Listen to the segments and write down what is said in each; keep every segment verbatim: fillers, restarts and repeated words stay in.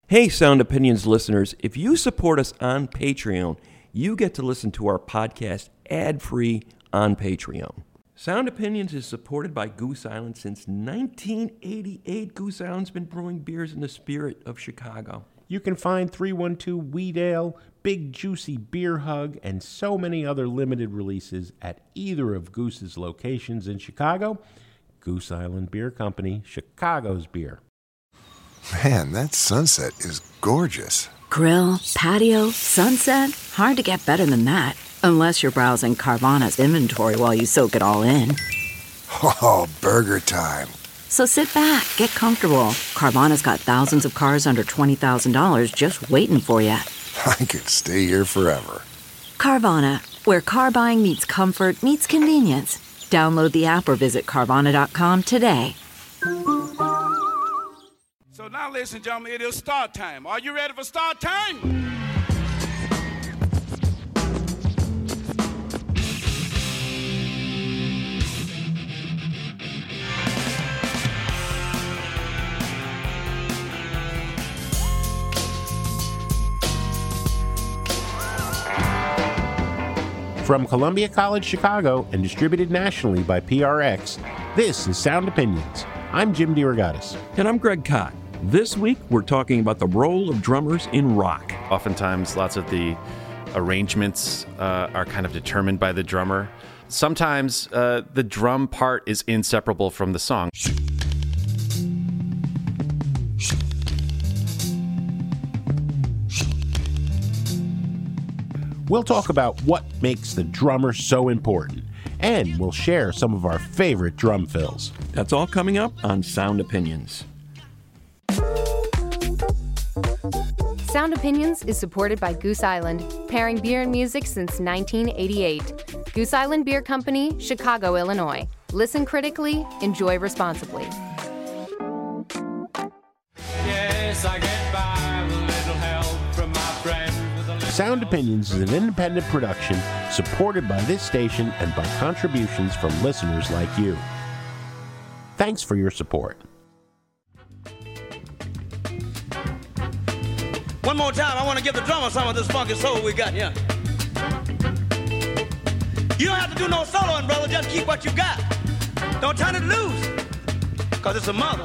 Hey, Sound Opinions listeners, if you support us on Patreon, you get to listen to our podcast ad-free on Patreon. Sound Opinions is supported by Goose Island since nineteen eighty-eight. Goose Island's been brewing beers in the spirit of Chicago. You can find three one two Wheat Ale, Big Juicy Beer Hug, and so many other limited releases at either of Goose's locations in Chicago. Goose Island Beer Company, Chicago's beer. Man, that sunset is gorgeous. Grill, patio, sunset. Hard to get better than that. Unless you're browsing Carvana's inventory while you soak it all in. Oh, burger time. So sit back, get comfortable. Carvana's got thousands of cars under twenty thousand dollars just waiting for you. I could stay here forever. Carvana, where car buying meets comfort meets convenience. Download the app or visit Carvana dot com today. So now, ladies and gentlemen, it is start time. Are you ready for start time? From Columbia College Chicago and distributed nationally by P R X, this is Sound Opinions. I'm Jim DeRogatis. And I'm Greg Kot. This week, we're talking about the role of drummers in rock. Oftentimes, lots of the arrangements uh, are kind of determined by the drummer. Sometimes uh, the drum part is inseparable from the song. We'll talk about what makes the drummer so important, and we'll share some of our favorite drum fills. That's all coming up on Sound Opinions. Sound Opinions is supported by Goose Island, pairing beer and music since nineteen eighty-eight. Goose Island Beer Company, Chicago, Illinois. Listen critically, enjoy responsibly. Yes, I get by with a little help from my friends. Sound Opinions is an independent production supported by this station and by contributions from listeners like you. Thanks for your support. One more time, I want to give the drummer some of this funky soul we got here. You don't have to do no soloing, brother. Just keep what you got. Don't turn it loose, because it's a mother.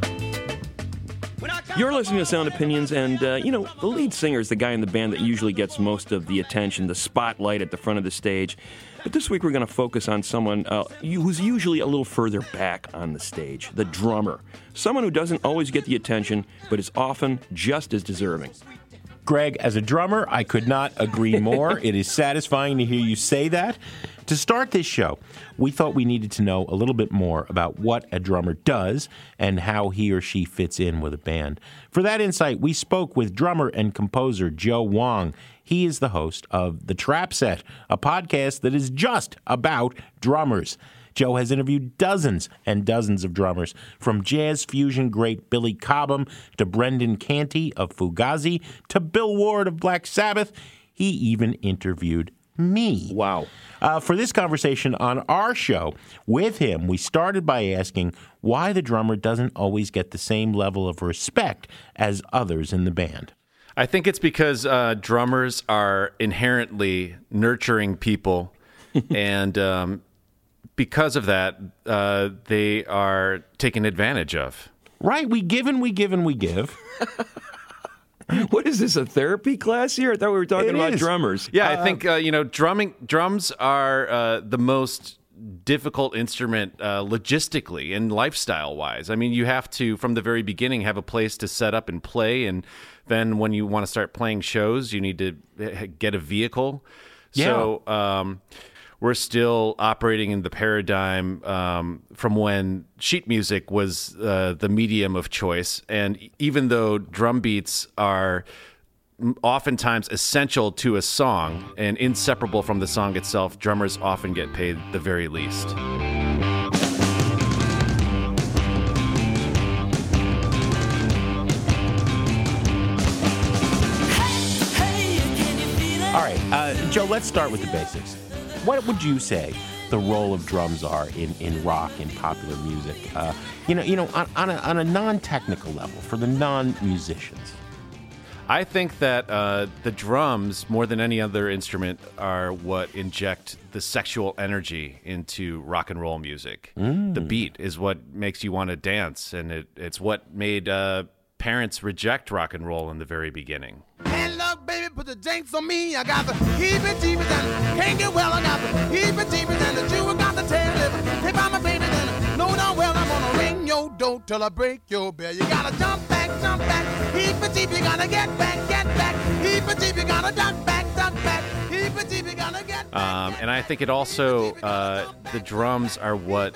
You're listening to Sound Opinions, and, uh, you know, the lead singer is the guy in the band that usually gets most of the attention, the spotlight at the front of the stage. But this week we're going to focus on someone uh, who's usually a little further back on the stage, the drummer. Someone who doesn't always get the attention, but is often just as deserving. Greg, as a drummer, I could not agree more. It is satisfying to hear you say that. To start this show, we thought we needed to know a little bit more about what a drummer does and how he or she fits in with a band. For that insight, we spoke with drummer and composer Joe Wong. He is the host of The Trap Set, a podcast that is just about drummers. Joe has interviewed dozens and dozens of drummers, from jazz fusion great Billy Cobham to Brendan Canty of Fugazi to Bill Ward of Black Sabbath. He even interviewed me. Wow. Uh, for this conversation on our show with him, we started by asking why the drummer doesn't always get the same level of respect as others in the band. I think it's because uh, drummers are inherently nurturing people, and um, because of that, uh, they are taken advantage of. Right, we give and we give and we give. What is this, a therapy class here? I thought we were talking It about is. drummers. Yeah, Uh, I think, uh, you know, drumming drums are uh, the most difficult instrument uh, logistically and lifestyle-wise. I mean, you have to, from the very beginning, have a place to set up and play, and then when you want to start playing shows, you need to get a vehicle. Yeah. So um, we're still operating in the paradigm um, from when sheet music was uh, the medium of choice. And even though drum beats are oftentimes essential to a song and inseparable from the song itself, drummers often get paid the very least. All right, uh, Joe, let's start with the basics. What would you say the role of drums are in, in rock and popular music? Uh, you know, you know, on, on a, on a non-technical level, for the non-musicians. I think that uh, the drums, more than any other instrument, are what inject the sexual energy into rock and roll music. Mm. The beat is what makes you want to dance, and it, it's what made uh, parents reject rock and roll in the very beginning. Hey, look, baby, put the jinx on me. I got the heebie-jeebies and can't get well. I got the heebie-jeebies and the Jew got the tail lip. If I'm a baby, then no, no, well, I'm gonna ring your door till I break your bell. You gotta jump back, jump back. Heebie-jeebie, gotta get back, get back. Heebie-jeebie, gotta duck back, duck back. Heebie-jeebie, gotta get back. Um, and I think it also, uh, the drums are what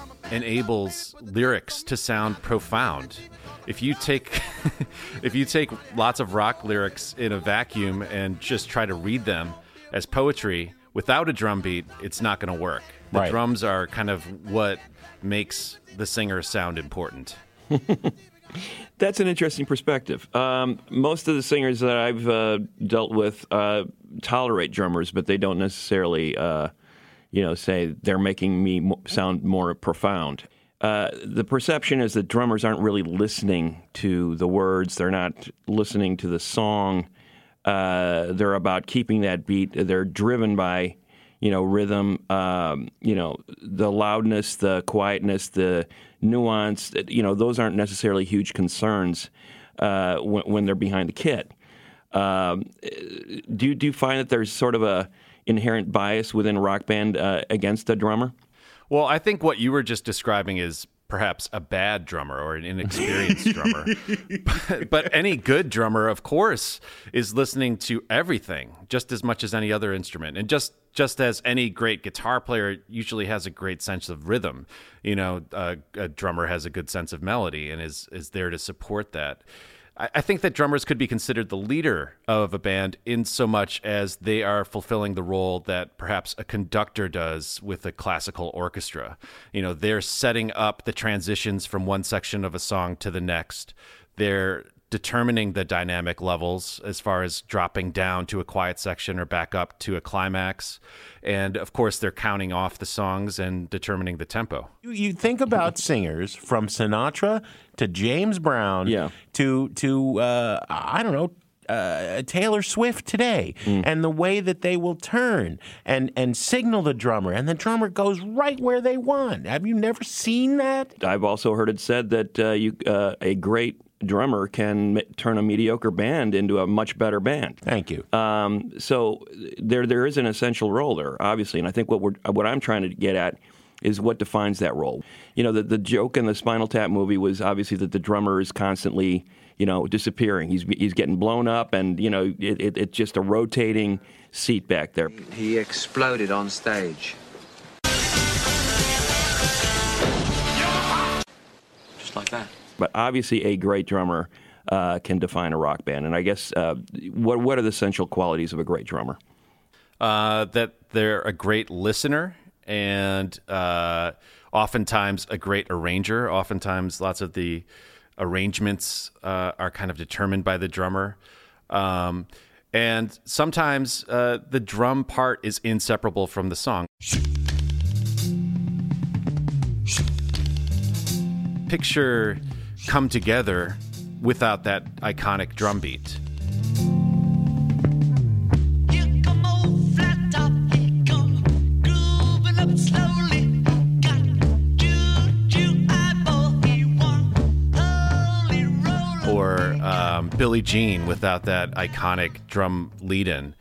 enables lyrics to sound profound. If you take if you take lots of rock lyrics in a vacuum and just try to read them as poetry without a drum beat, it's not going to work. The Right. drums are kind of what makes the singer sound important. That's an interesting perspective. Um, most of the singers that I've uh, dealt with uh, tolerate drummers, but they don't necessarily, uh, you know, say they're making me mo- sound more profound. Uh, the perception is that drummers aren't really listening to the words. They're not listening to the song. Uh, they're about keeping that beat. They're driven by, you know, rhythm, um, you know, the loudness, the quietness, the nuance. You know, those aren't necessarily huge concerns uh, when, when they're behind the kit. Um, do, you, do you find that there's sort of a inherent bias within a rock band uh, against a drummer? Well, I think what you were just describing is perhaps a bad drummer or an inexperienced drummer. But, but any good drummer, of course, is listening to everything just as much as any other instrument. And just, just as any great guitar player usually has a great sense of rhythm, you know, uh, a drummer has a good sense of melody and is, is there to support that. I think that drummers could be considered the leader of a band in so much as they are fulfilling the role that perhaps a conductor does with a classical orchestra. You know, they're setting up the transitions from one section of a song to the next. They're determining the dynamic levels as far as dropping down to a quiet section or back up to a climax. And of course, they're counting off the songs and determining the tempo. You, you think about singers from Sinatra to James Brown Yeah. to, to uh, I don't know, Uh, Taylor Swift today, Mm. and the way that they will turn and, and signal the drummer, and the drummer goes right where they want. Have you never seen that? I've also heard it said that uh, you, uh, a great drummer can m- turn a mediocre band into a much better band. Thank you. Um, so there there is an essential role there, obviously, and I think what we're what I'm trying to get at is what defines that role. You know, the the joke in the Spinal Tap movie was obviously that the drummer is constantly, you know, disappearing. He's he's getting blown up, and you know, it, it, it's just a rotating seat back there. He exploded on stage. Just like that. But obviously, a great drummer uh, can define a rock band. And I guess uh, what what are the essential qualities of a great drummer? Uh, that they're a great listener and uh, oftentimes a great arranger. Oftentimes, lots of the arrangements uh, are kind of determined by the drummer. Um, and sometimes uh, the drum part is inseparable from the song. Picture Come Together without that iconic drum beat. Or um, Billie Jean without that iconic drum lead-in.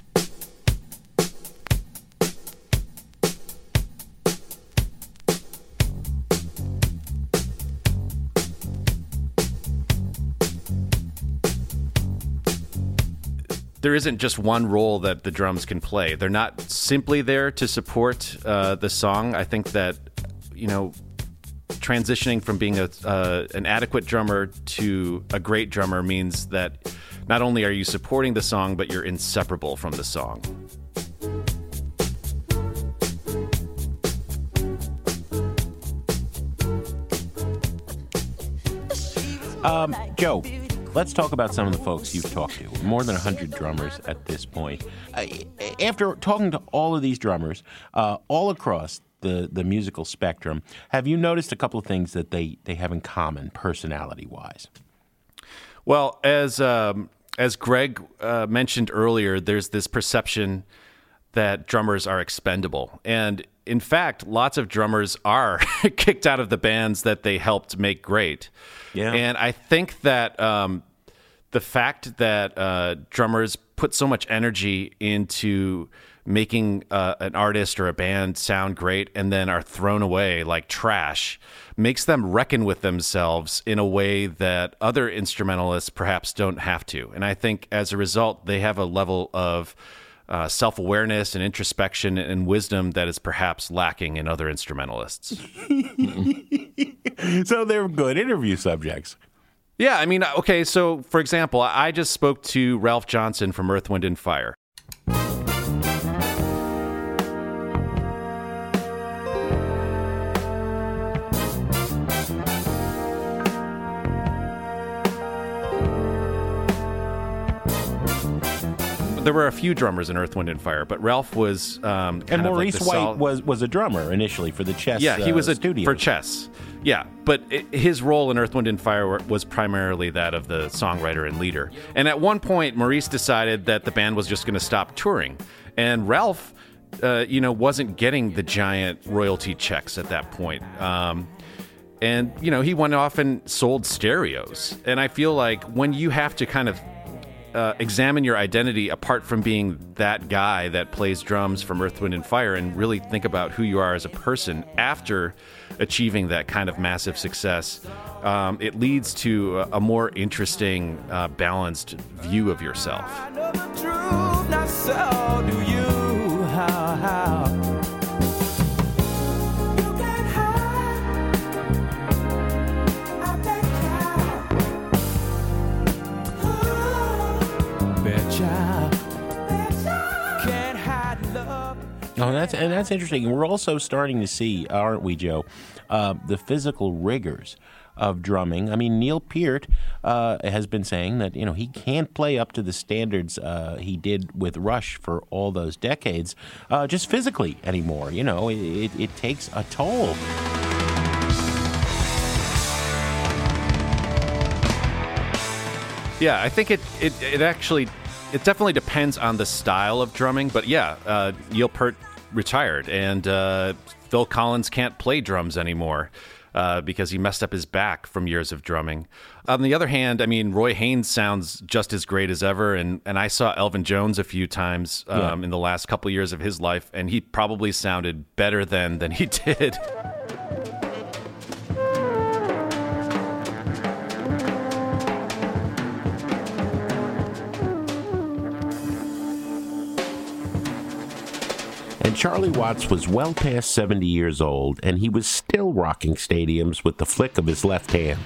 There isn't just one role that the drums can play. They're not simply there to support uh, the song. I think that, you know, transitioning from being a uh, an adequate drummer to a great drummer means that not only are you supporting the song, but you're inseparable from the song. Um, Joe, let's talk about some of the folks you've talked to. More than one hundred drummers at this point. Uh, after talking to all of these drummers, uh, all across the, the musical spectrum, have you noticed a couple of things that they, they have in common, personality-wise? Well, as um, as Greg uh, mentioned earlier, there's this perception that drummers are expendable. And in fact, lots of drummers are kicked out of the bands that they helped make great. Yeah. And I think that um, the fact that uh, drummers put so much energy into making uh, an artist or a band sound great and then are thrown away like trash makes them reckon with themselves in a way that other instrumentalists perhaps don't have to. And I think as a result, they have a level of uh, self-awareness and introspection and wisdom that is perhaps lacking in other instrumentalists. So they're good interview subjects. Yeah, I mean, okay, so for example, I just spoke to Ralph Johnson from Earth, Wind and Fire. There were a few drummers in Earth, Wind and Fire, but Ralph was um, kind and of Maurice like the White sol- was was a drummer initially for the Chess. Yeah, he was uh, a studio for Chess. Yeah, but it, his role in Earth, Wind and Fire was primarily that of the songwriter and leader. And at one point, Maurice decided that the band was just going to stop touring, and Ralph, uh, you know, wasn't getting the giant royalty checks at that point. Um, and you know, he went off and sold stereos. And I feel like when you have to kind of Uh, examine your identity apart from being that guy that plays drums from Earth, Wind and Fire and really think about who you are as a person after achieving that kind of massive success, um, it leads to a, a more interesting, uh, balanced view of yourself. I know the truth, not so do you. How, how? You can hide. I take Oh, that's and that's interesting. And we're also starting to see, aren't we, Joe, uh, the physical rigors of drumming. I mean, Neil Peart uh, has been saying that, you know, he can't play up to the standards uh, he did with Rush for all those decades, uh, just physically anymore. You know, it, it, it takes a toll. Yeah, I think it, it, it actually, it definitely depends on the style of drumming. But yeah, uh, Neil Peart retired, and uh, Phil Collins can't play drums anymore uh, because he messed up his back from years of drumming. On the other hand, I mean, Roy Haynes sounds just as great as ever, and, and I saw Elvin Jones a few times um, Yeah. in the last couple years of his life, and he probably sounded better then than he did. And Charlie Watts was well past seventy years old, and he was still rocking stadiums with the flick of his left hand.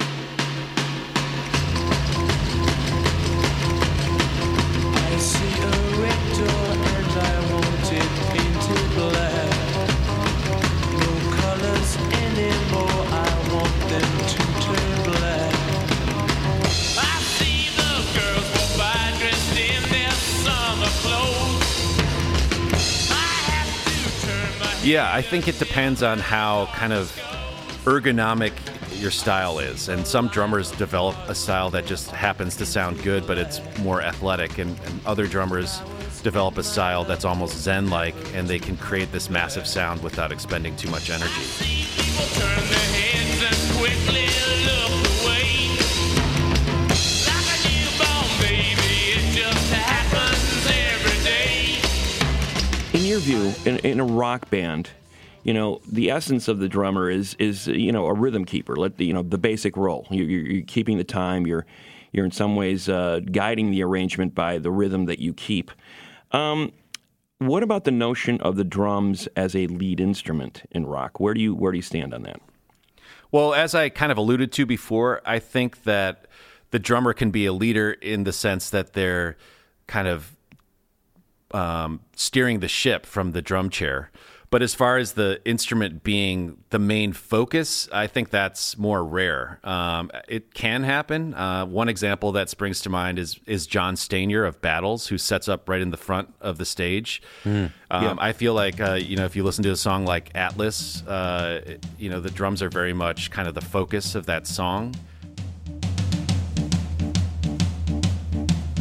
I see a red door and I want it painted black. No colors anymore, I want them to turn black. I see the girls walk by dressed in their summer clothes. I have to turn my Yeah, I think it depends on how kind of ergonomic your style is. And some drummers develop a style that just happens to sound good, but it's more athletic. And, and other drummers develop a style that's almost Zen-like, and they can create this massive sound without expending too much energy. people turn their heads and quickly look away. Like a newborn baby, it just happens every day. In your view, in, in a rock band, you know, the essence of the drummer is is you know a rhythm keeper. Let the you know the basic role. You, you're, you're keeping the time. You're you're in some ways uh, guiding the arrangement by the rhythm that you keep. Um, what about the notion of the drums as a lead instrument in rock? Where do you where do you stand on that? Well, as I kind of alluded to before, I think that the drummer can be a leader in the sense that they're kind of um, steering the ship from the drum chair. But as far as the instrument being the main focus, I think that's more rare. Um, it can happen. Uh, one example that springs to mind is is John Stanier of Battles, who sets up right in the front of the stage. Mm, um, yeah. I feel like, uh, you know, if you listen to a song like Atlas, uh, it- you know, the drums are very much kind of the focus of that song.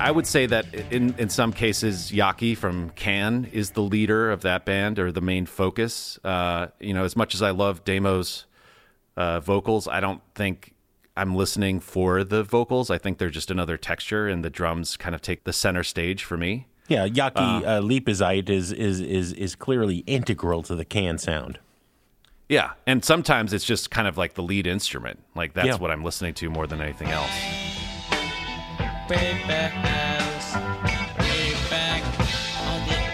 I would say that in, in some cases, Yaki from Can is the leader of that band or the main focus. Uh, you know, as much as I love Damo's uh, vocals, I don't think I'm listening for the vocals. I think they're just another texture, and the drums kind of take the center stage for me. Yeah, Yaki Uh, uh, Lipizite is, is is is clearly integral to the Can sound. Yeah, and sometimes it's just kind of like the lead instrument. Like that's Yeah. what I'm listening to more than anything else. Way back, way back on the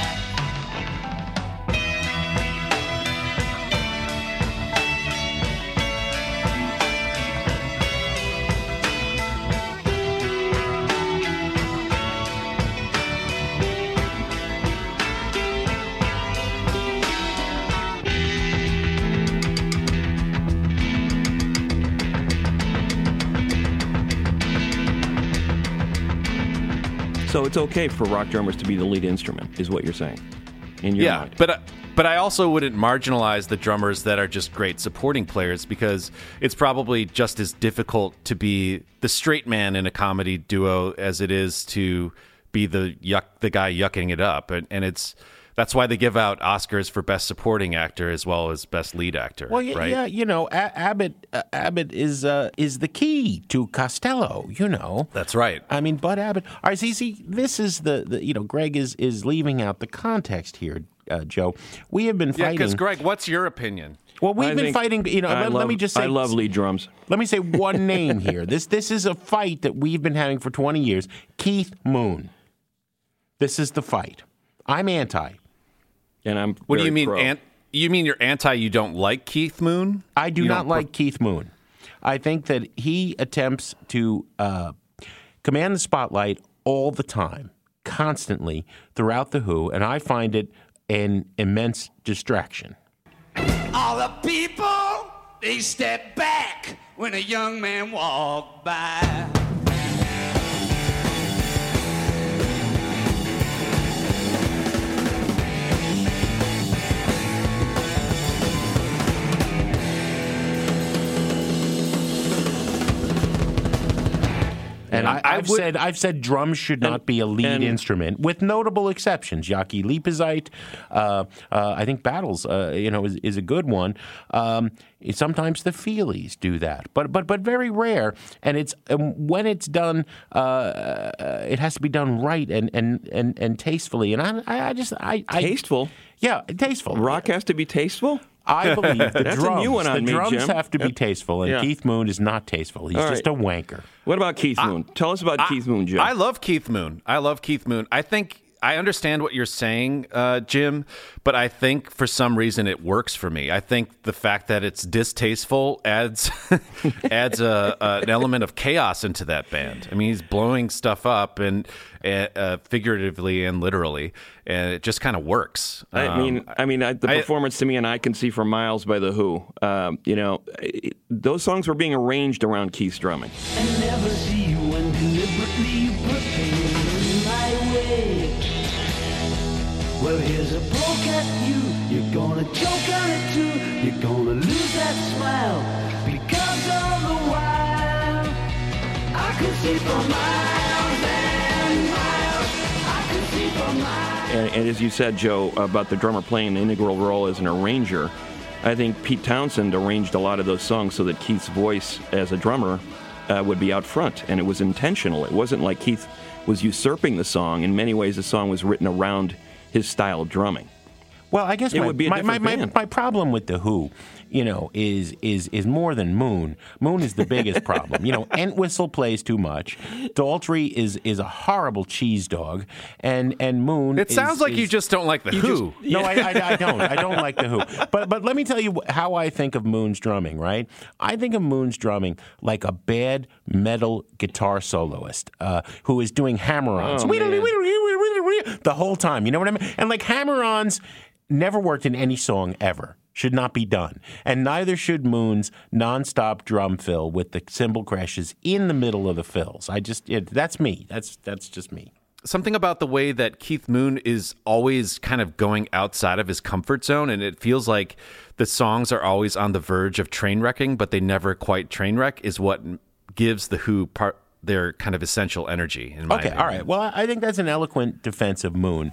So it's okay for rock drummers to be the lead instrument, is what you're saying, in your Yeah, mind. but uh, but I also wouldn't marginalize the drummers that are just great supporting players, because it's probably just as difficult to be the straight man in a comedy duo as it is to be the yuck the guy yucking it up, and and it's that's why they give out Oscars for best supporting actor as well as best lead actor. Well, y- right? yeah, you know, A- Abbott uh, Abbott is uh, is the key to Costello. You know, That's right. I mean, Bud Abbott. All right, see, see, this is the, the you know, Greg is is leaving out the context here, uh, Joe. We have been Yeah, fighting. because Greg, what's your opinion? well, we've I been think- fighting. You know, I let, love, let me just say, I love lead drums. Let me say one name here. This this is a fight that we've been having for twenty years. Keith Moon. This is the fight. I'm anti. And I'm What do very you mean? pro. Ant- you mean you're anti? You don't like Keith Moon? I do You not don't like Keith Moon. I think that he attempts to uh, command the spotlight all the time, constantly, throughout The Who, and I find it an immense distraction. All the people, they step back when a young man walked by. And I, I I've would- said I've said drums should not be a lead and- instrument, with notable exceptions. Yaki Lipizite, uh, uh, I think Battles, uh, you know, is, is a good one. Um, sometimes the Feelies do that, but but but very rare. And it's um, when it's done, uh, uh, it has to be done right and and and, and tastefully. And I I, I just I, I Tasteful? yeah, tasteful. Rock has to be tasteful? I believe the That's a drums. new one on the me, drums Jim. have to be tasteful, and Yeah. Keith Moon is not tasteful. He's All just right. a wanker. What about Keith Moon? Tell us about Keith Moon, Joe. I love Keith Moon. I love Keith Moon. I think I understand what you're saying, uh, Jim, but I think for some reason it works for me. I think the fact that it's distasteful adds adds a, a, an element of chaos into that band. I mean, he's blowing stuff up and uh, figuratively and literally, and it just kind of works. I Um, mean, I mean, I, the I- performance to me, and I Can See for Miles by The Who. Um, you know, it, those songs were being arranged around Keith's drumming. I never see you when deliberately you put things my way. Well, here's a poke at you. You're gonna choke on it too. You're gonna lose that smile because all the while I can see for miles and miles. I can see for miles. And, and as you said, Joe, about the drummer playing an integral role as an arranger, I think Pete Townsend arranged a lot of those songs so that Keith's voice as a drummer uh, would be out front, and it was intentional. It wasn't like Keith was usurping the song. In many ways, the song was written around his style of drumming. Well, I guess It my, would be a my, my, different my, band. my problem with The Who, you know, is is is more than Moon. Moon is the biggest problem. You know, Entwistle plays too much. Daltrey is is a horrible cheese dog, and and Moon. It is- sounds like is- you just don't like the you Who. just- no, I, I, I don't. I don't like The Who. But but let me tell you how I think of Moon's drumming. Right, I think of Moon's drumming like a bad metal guitar soloist uh, who is doing hammer-ons. Oh, man. The whole time, you know what I mean? And like hammer-ons never worked in any song ever. Should not be done. And neither should Moon's nonstop drum fill with the cymbal crashes in the middle of the fills. I just, it, that's me. That's that's just me. Something about the way that Keith Moon is always kind of going outside of his comfort zone, and it feels like the songs are always on the verge of train wrecking, but they never quite train wreck, is what gives the Who part their kind of essential energy. In my Okay, opinion. all right. Well, I think that's an eloquent defense of Moon.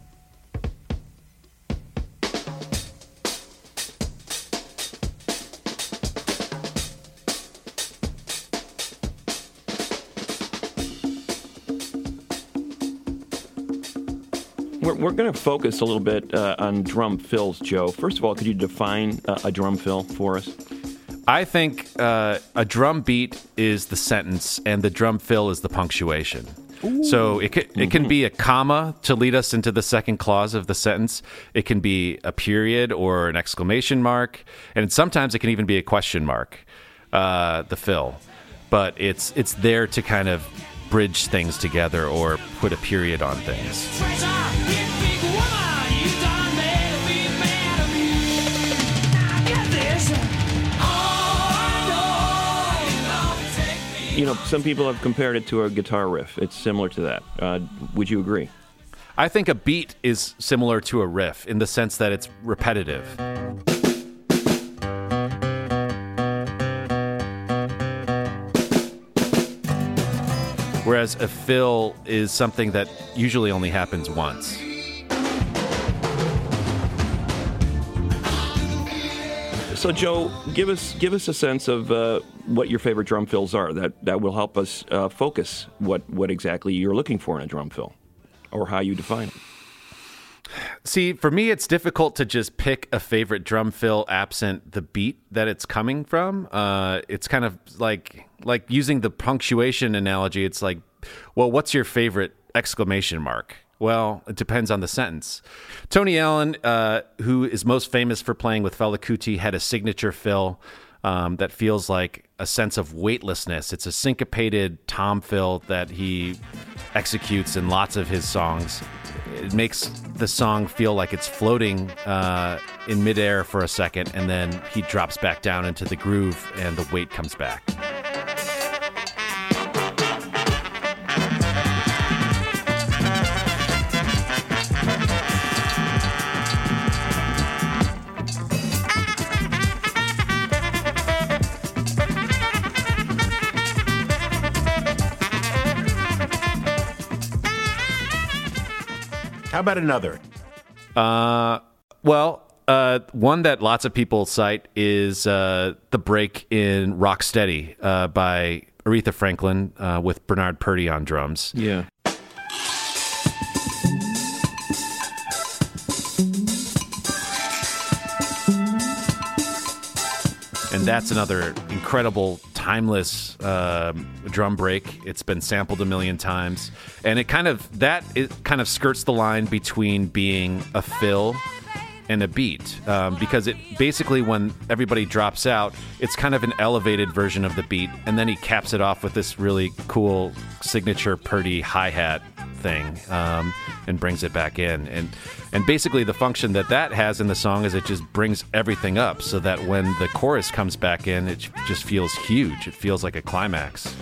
We're, we're going to focus a little bit uh, on drum fills, Joe. First of all, could you define uh, a drum fill for us? I think uh, a drum beat is the sentence, and the drum fill is the punctuation. Ooh. So it can, it can be a comma to lead us into the second clause of the sentence. It can be a period or an exclamation mark, and sometimes it can even be a question mark, uh, the fill. But it's it's there to kind of bridge things together or put a period on things. You know, some people have compared it to a guitar riff. It's similar to that. Uh, would you agree? I think a beat is similar to a riff in the sense that it's repetitive. Whereas a fill is something that usually only happens once. So, Joe, give us give us a sense of uh, what your favorite drum fills are. That that will help us uh, focus what, what exactly you're looking for in a drum fill, or how you define it. See, for me, it's difficult to just pick a favorite drum fill absent the beat that it's coming from. Uh, it's kind of like like using the punctuation analogy. It's like, well, what's your favorite exclamation mark? Well, it depends on the sentence. Tony Allen, uh, who is most famous for playing with Fela Kuti, had a signature fill um, that feels like a sense of weightlessness. It's a syncopated tom fill that he executes in lots of his songs. It makes the song feel like it's floating uh, in midair for a second, and then he drops back down into the groove, and the weight comes back. How about another? Uh, well, uh, one that lots of people cite is uh, the break in Rocksteady uh, by Aretha Franklin uh, with Bernard Purdie on drums. Yeah. And that's another incredible, timeless uh, drum break. It's been sampled a million times, and it kind of that it kind of skirts the line between being a fill and a beat, um, because it basically, when everybody drops out, it's kind of an elevated version of the beat, and then he caps it off with this really cool signature Purdie hi-hat thing, um, and brings it back in. And and basically the function that that has in the song is it just brings everything up so that when the chorus comes back in, it just feels huge. It feels like a climax.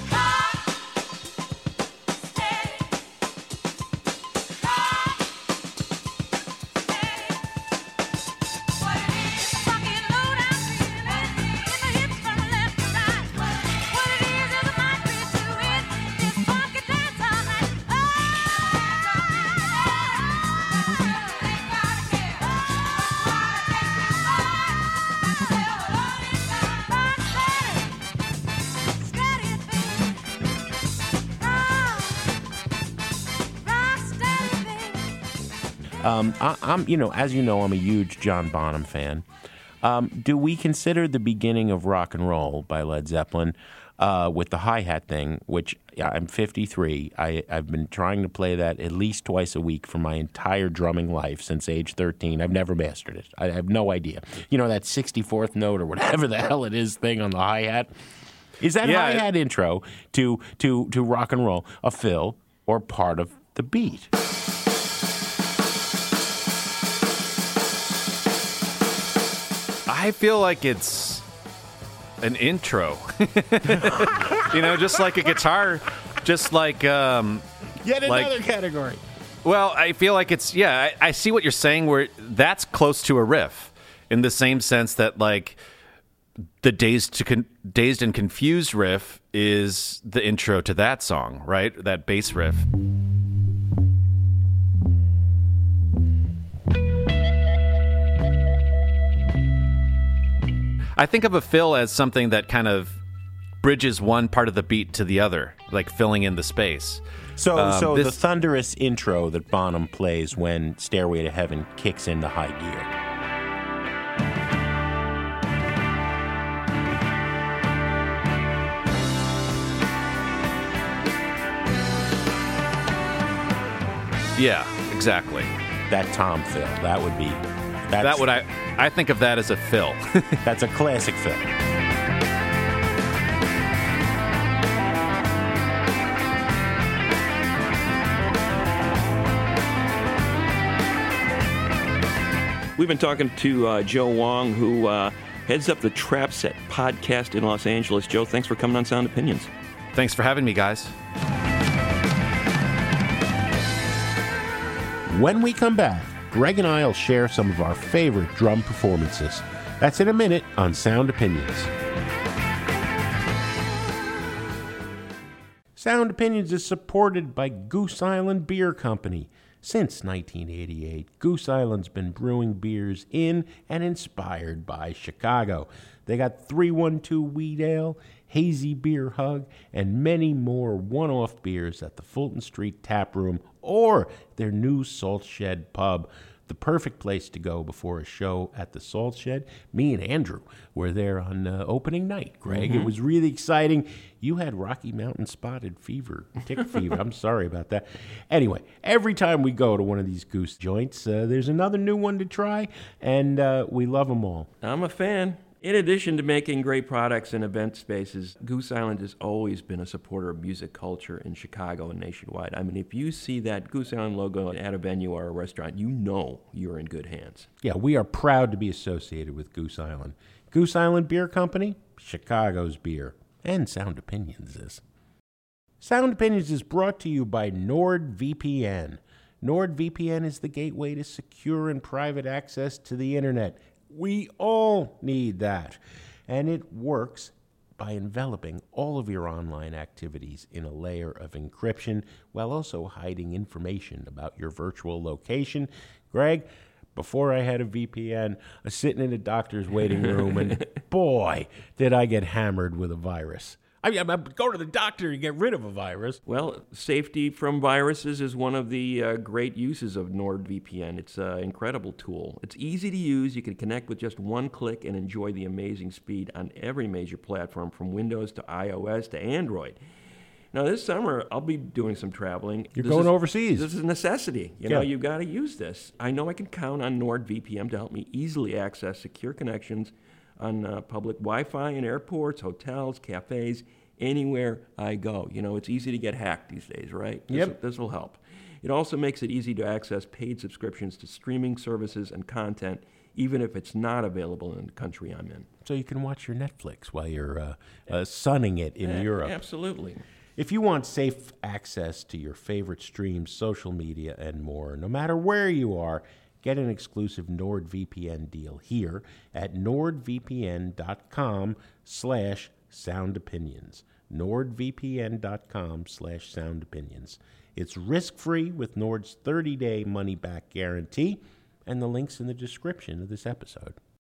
Um, I, I'm, you know, as you know, I'm a huge John Bonham fan. Um, do we consider the beginning of rock and roll by Led Zeppelin uh, with the hi-hat thing, which yeah, I'm fifty-three. I, I've been trying to play that at least twice a week for my entire drumming life since age thirteen. I've never mastered it. I have no idea. You know, that sixty-fourth note or whatever the hell it is thing on the hi-hat? Is that Yeah, hi-hat intro to, to, to rock and roll a fill or part of the beat? I feel like it's an intro. You know, just like a guitar, just like um, Yet like- another category. Well, I feel like it's, yeah, I, I see what you're saying, where that's close to a riff in the same sense that, like, the dazed, to con- dazed and confused riff is the intro to that song, right? That bass riff. I think of a fill as something that kind of bridges one part of the beat to the other, like filling in the space. So, Um, so this- the thunderous intro that Bonham plays when Stairway to Heaven kicks into high gear. Yeah, exactly. That tom fill, that would be... That's, That would I I think of that as a fill. That's a classic fill. We've been talking to uh, Joe Wong, who uh, heads up the Trap Set podcast in Los Angeles. Joe, thanks for coming on Sound Opinions. Thanks for having me, guys. When we come back, Greg and I will share some of our favorite drum performances. That's in a minute on Sound Opinions. Sound Opinions is supported by Goose Island Beer Company. Since nineteen eighty-eight, Goose Island's been brewing beers in and inspired by Chicago. They got three one two Wheat Ale, Hazy Beer Hug, and many more one-off beers at the Fulton Street Tap Room or their new Salt Shed Pub. The perfect place to go before a show at the Salt Shed. Me and Andrew were there on uh, opening night, Greg. Mm-hmm. It was really exciting. You had Rocky Mountain spotted fever, tick fever. I'm sorry about that. Anyway, every time we go to one of these Goose joints, uh, there's another new one to try, and uh, we love them all. I'm a fan. In addition to making great products and event spaces, Goose Island has always been a supporter of music culture in Chicago and nationwide. I mean, if you see that Goose Island logo at a venue or a restaurant, you know you're in good hands. Yeah, we are proud to be associated with Goose Island. Goose Island Beer Company, Chicago's beer, and Sound Opinions is. Sound Opinions is brought to you by NordVPN. NordVPN is the gateway to secure and private access to the internet. We all need that. And it works by enveloping all of your online activities in a layer of encryption while also hiding information about your virtual location. Greg, before I had a V P N, I was sitting in a doctor's waiting room, and boy, did I get hammered with a virus. I mean, I'm going to the doctor to get rid of a virus. Well, safety from viruses is one of the uh, great uses of NordVPN. It's an incredible tool. It's easy to use. You can connect with just one click and enjoy the amazing speed on every major platform, from Windows to iOS to Android. Now, this summer, I'll be doing some traveling. You're This going is- overseas. This is a necessity. You know, Yeah. you've got to use this. I know I can count on NordVPN to help me easily access secure connections on uh, public Wi-Fi in airports, hotels, cafes, anywhere I go. You know, it's easy to get hacked these days, right? This, Yep. This will help. It also makes it easy to access paid subscriptions to streaming services and content, even if it's not available in the country I'm in. So you can watch your Netflix while you're uh, uh, sunning it in A- Europe. Absolutely. If you want safe access to your favorite streams, social media, and more, no matter where you are, get an exclusive NordVPN deal here at nordvpn.com slash soundopinions. nordvpn.com slash soundopinions. It's risk-free with Nord's thirty-day money-back guarantee, and the link's in the description of this episode.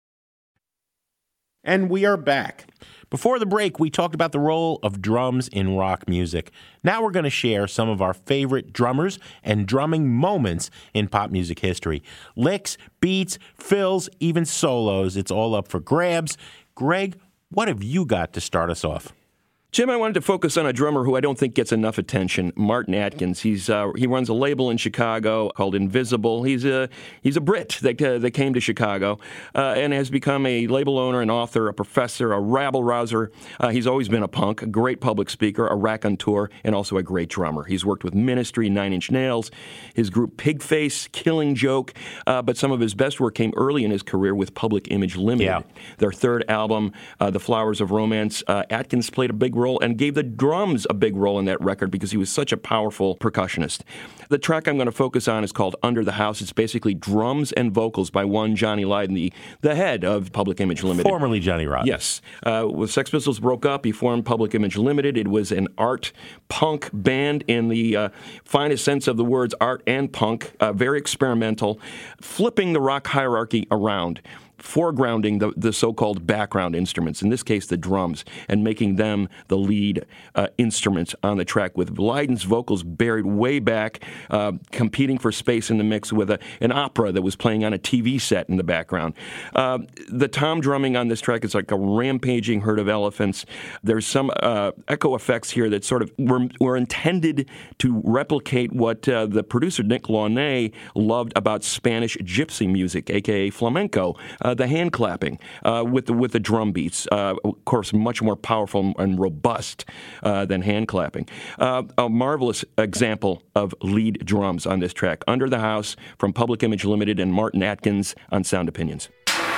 And we are back. Before the break, we talked about the role of drums in rock music. Now we're going to share some of our favorite drummers and drumming moments in pop music history. Licks, beats, fills, even solos. It's all up for grabs. Greg, what have you got to start us off? Jim, I wanted to focus on a drummer who I don't think gets enough attention, Martin Atkins. He's uh, he runs a label in Chicago called Invisible. He's a he's a Brit that uh, that came to Chicago uh, and has become a label owner, an author, a professor, a rabble-rouser. Uh, he's always been a punk, a great public speaker, a raconteur, and also a great drummer. He's worked with Ministry, Nine Inch Nails, his group Pigface, Killing Joke, uh, but some of his best work came early in his career with Public Image Limited. Yeah. Their third album, uh, The Flowers of Romance. Uh, Atkins played a big role role and gave the drums a big role in that record because he was such a powerful percussionist. The track I'm going to focus on is called Under the House. It's basically drums and vocals by one Johnny Lydon, the, the head of Public Image Limited. Formerly Johnny Rotten. Yes. Uh, when Sex Pistols broke up, he formed Public Image Limited. It was an art punk band in the uh, finest sense of the words, art and punk, uh, very experimental, flipping the rock hierarchy around, foregrounding the, the so-called background instruments, in this case the drums, and making them the lead uh, instruments on the track, with Lydon's vocals buried way back, uh, competing for space in the mix with a, an opera that was playing on a T V set in the background. Uh, the tom drumming on this track is like a rampaging herd of elephants. There's some uh, echo effects here that sort of were, were intended to replicate what uh, the producer Nick Launay loved about Spanish gypsy music, a k a flamenco. Uh, the hand clapping uh, with the with the drum beats, uh, of course, much more powerful and robust uh, than hand clapping. Uh, a marvelous example of lead drums on this track, Under the House, from Public Image Limited and Martin Atkins on Sound Opinions.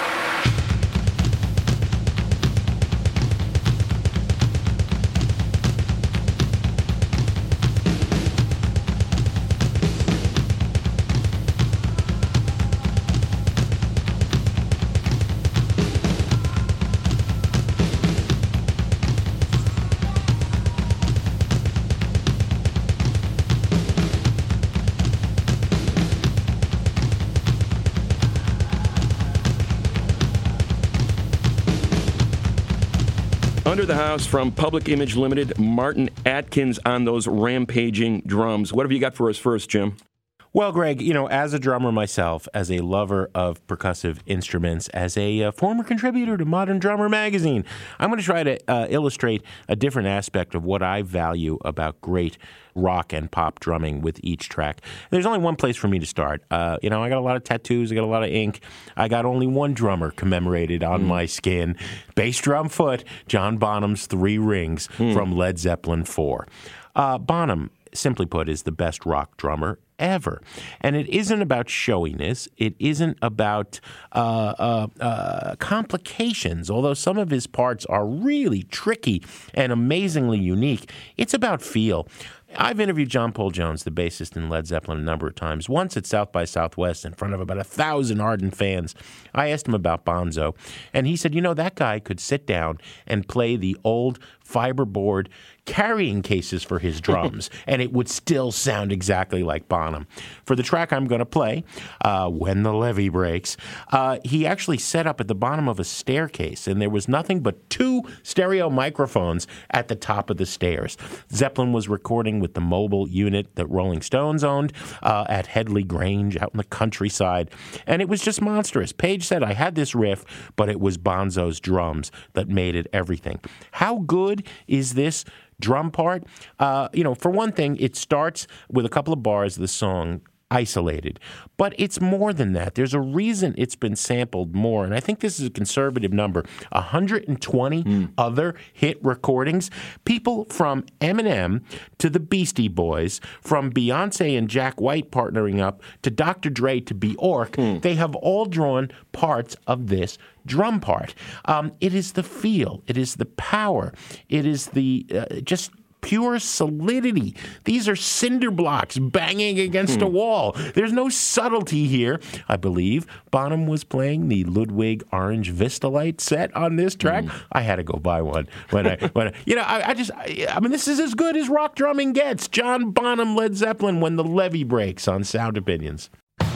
Under the House from Public Image Limited, Martin Atkins on those rampaging drums. What have you got for us first, Jim? Well, Greg, you know, as a drummer myself, as a lover of percussive instruments, as a uh, former contributor to Modern Drummer magazine, I'm going to try to uh, illustrate a different aspect of what I value about great rock and pop drumming with each track. There's only one place for me to start. Uh, you know, I got a lot of tattoos, I got a lot of ink. I got only one drummer commemorated on mm. my skin. Bass drum foot, John Bonham's Three Rings mm. from Led Zeppelin four. Uh, Bonham, simply put, is the best rock drummer ever. And it isn't about showiness. It isn't about uh, uh, uh, complications, although some of his parts are really tricky and amazingly unique. It's about feel. I've interviewed John Paul Jones, the bassist in Led Zeppelin, a number of times. Once at South by Southwest in front of about a thousand ardent fans. I asked him about Bonzo, and he said, you know, that guy could sit down and play the old fiberboard carrying cases for his drums, and it would still sound exactly like Bonham. For the track I'm going to play, uh, When the Levee Breaks, uh, he actually set up at the bottom of a staircase, and there was nothing but two stereo microphones at the top of the stairs. Zeppelin was recording with the mobile unit that Rolling Stones owned uh, at Headley Grange out in the countryside, and it was just monstrous. Page said, I had this riff, but it was Bonzo's drums that made it everything. How good is this drum part? Uh, you know, for one thing, it starts with a couple of bars of the song Isolated. But it's more than that. There's a reason it's been sampled more, and I think this is a conservative number. one hundred twenty mm. other hit recordings. People from Eminem to the Beastie Boys, from Beyonce and Jack White partnering up to Doctor Dre to Bjork, mm. they have all drawn parts of this drum part. Um, it is the feel. It is the power. It is the uh, just pure solidity. These are cinder blocks banging against hmm. a wall. There's no subtlety here. I believe Bonham was playing the Ludwig Orange Vistalite set on this track. Hmm. I had to go buy one. When I, when I, you know, I, I just, I, I mean, this is as good as rock drumming gets. John Bonham, Led Zeppelin, When the Levee Breaks on Sound Opinions.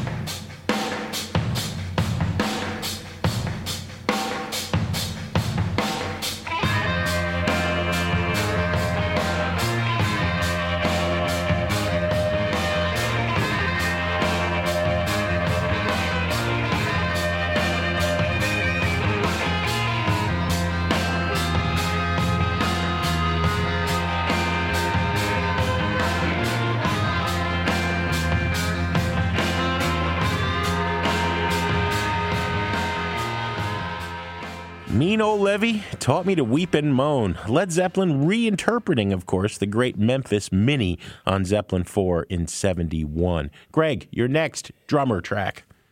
Mean Old Levee taught me to weep and moan. Led Zeppelin reinterpreting, of course, the great Memphis Mini on Zeppelin four in seventy-one. Greg, your next drummer track.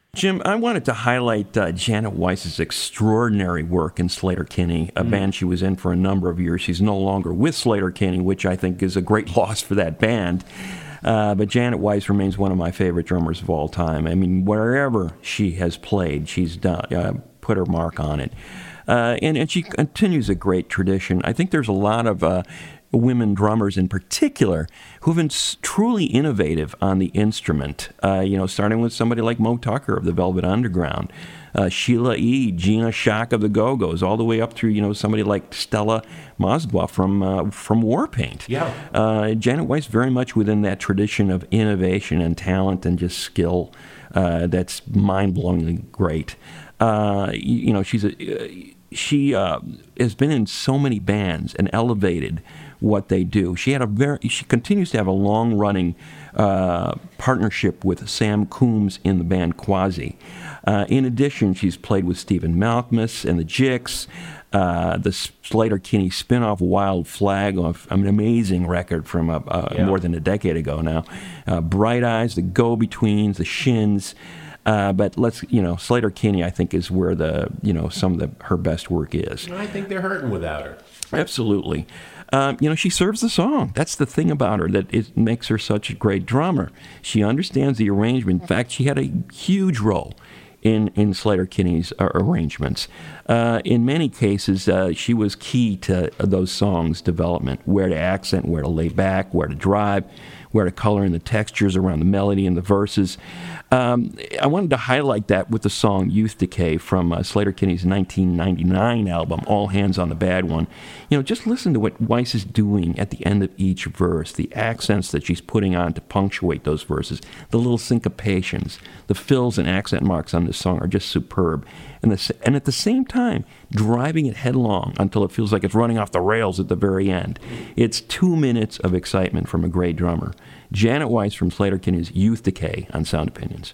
Jim, I wanted to highlight uh, Janet Weiss's extraordinary work in Sleater-Kinney, a mm. band she was in for a number of years. She's no longer with Sleater-Kinney, which I think is a great loss for that band. Uh, but Janet Weiss remains one of my favorite drummers of all time. I mean, wherever she has played, she's done, uh, put her mark on it. Uh, and, and she continues a great tradition. I think there's a lot of uh, women drummers in particular who've been s- truly innovative on the instrument, uh, you know, starting with somebody like Mo Tucker of the Velvet Underground, uh, Sheila E., Gina Shock of the Go-Go's, all the way up through, you know, somebody like Stella Mosdwa from uh, from Warpaint. Yeah. Uh, Janet Weiss very much within that tradition of innovation and talent and just skill uh, that's mind-blowingly great. Uh, you, you know, she's a... Uh, She uh, has been in so many bands and elevated what they do. She had a very. She continues to have a long-running uh, partnership with Sam Coombs in the band Quasi. Uh, in addition, she's played with Stephen Malkmus and the Jicks, uh, the Sleater-Kinney spin-off Wild Flag, off an amazing record from uh, uh, yeah. more than a decade ago now. Uh, Bright Eyes, the Go-Betweens, the Shins. Uh, but let's, you know, Sleater-Kinney, I think, is where the, you know, some of the, her best work is. I think they're hurting without her. Absolutely. Um, you know, she serves the song. That's the thing about her that it makes her such a great drummer. She understands the arrangement. In fact, she had a huge role in, in Sleater-Kinney's uh, arrangements. Uh, in many cases, uh, she was key to those songs' development, where to accent, where to lay back, where to drive, where to color in the textures around the melody and the verses. Um, I wanted to highlight that with the song Youth Decay from uh, Sleater-Kinney's nineteen ninety-nine album, All Hands on the Bad One. You know, just listen to what Weiss is doing at the end of each verse, the accents that she's putting on to punctuate those verses, the little syncopations, the fills and accent marks on this song are just superb. And, the, and at the same time, driving it headlong until it feels like it's running off the rails at the very end. It's two minutes of excitement from a great drummer. Janet Weiss from Sleater-Kinney's Youth Decay on Sound Opinions.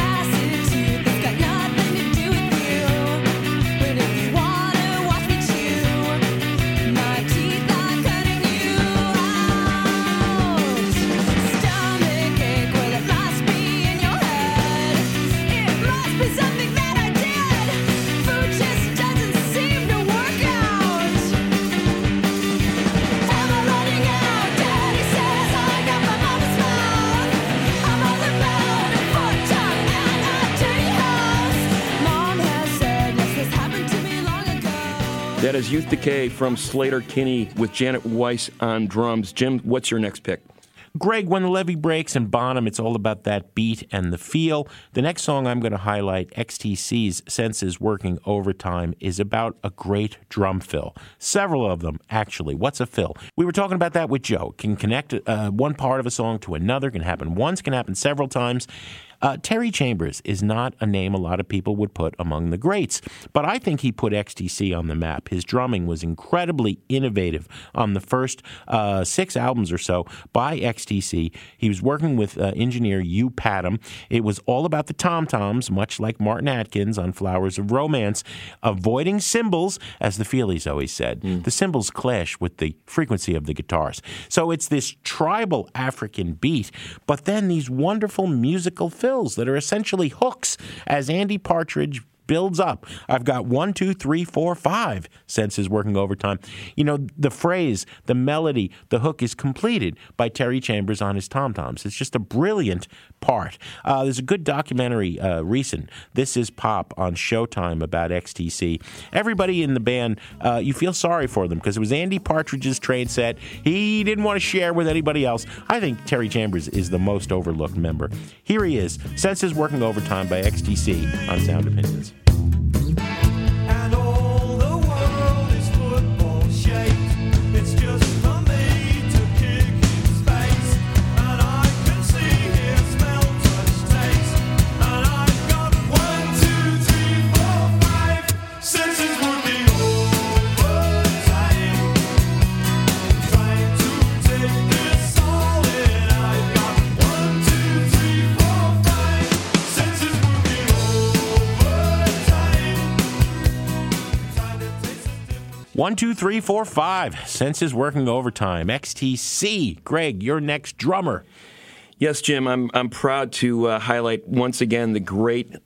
That is Youth Decay from Sleater-Kinney with Janet Weiss on drums. Jim, what's your next pick? Greg, when the levee breaks and Bonham, it's all about that beat and the feel. The next song I'm going to highlight, X T C's Senses Working Overtime, is about a great drum fill. Several of them, actually. What's a fill? We were talking about that with Joe. Can connect uh, one part of a song to another. Can happen once, can happen several times. Uh, Terry Chambers is not a name a lot of people would put among the greats, but I think he put X T C on the map. His drumming was incredibly innovative on the first uh, six albums or so by X T C. He was working with uh, engineer Hugh Padgham. It was all about the tom-toms, much like Martin Atkins on Flowers of Romance, avoiding cymbals, as the Feelies always said. Mm. The cymbals clash with the frequency of the guitars. So it's this tribal African beat, but then these wonderful musical fills that are essentially hooks as Andy Partridge builds up. I've got one, two, three, four, five senses working overtime. You know, the phrase, the melody, the hook is completed by Terry Chambers on his tom-toms. It's just a brilliant part. Uh, there's a good documentary uh, recent, This Is Pop, on Showtime about X T C. Everybody in the band, uh, you feel sorry for them because it was Andy Partridge's train set. He didn't want to share with anybody else. I think Terry Chambers is the most overlooked member. Here he is, Senses Working Overtime by X T C on Sound Opinions. And all the world is football shaped. It's just for me to kick his face. And I can see him smell, touch, taste. And I've got one, two, three, four, five senses working overtime. Trying to take this all in. I've got one, two, three, four, five senses working overtime. One, two, three, four, five. Senses working overtime. X T C. Greg, your next drummer. Yes, Jim, I'm I'm proud to uh, highlight once again the great